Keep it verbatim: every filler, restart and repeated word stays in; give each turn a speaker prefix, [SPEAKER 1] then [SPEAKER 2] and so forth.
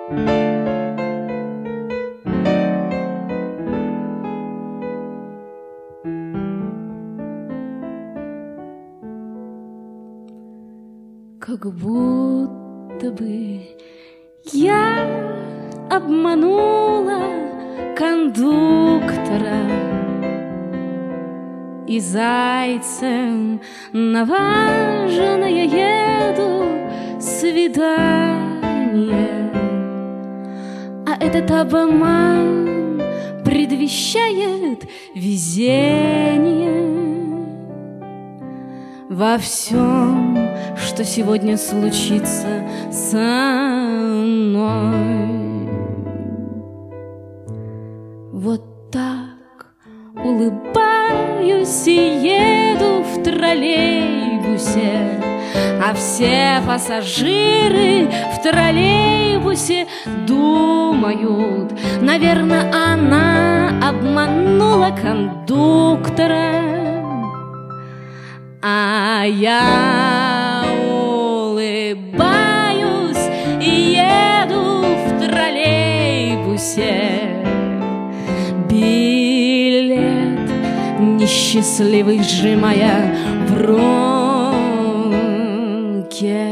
[SPEAKER 1] Как будто бы я обманула кондуктора и зайцем наваженная еду свидание. А этот обман предвещает везение. Во всем, что сегодня случится со мной. Вот так улыбаюсь и еду в троллейбусе, а все пассажиры в троллейбусе думают: наверное, она обманула кондуктора. А я улыбаюсь и еду в троллейбусе. Билет несчастливый сжимая в руке.